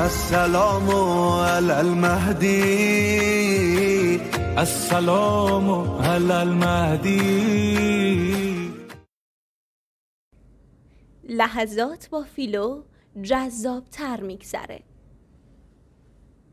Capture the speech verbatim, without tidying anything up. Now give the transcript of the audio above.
السلام علی المهدی، السلام علی المهدی. لحظات با فیلو جذاب تر میگذره.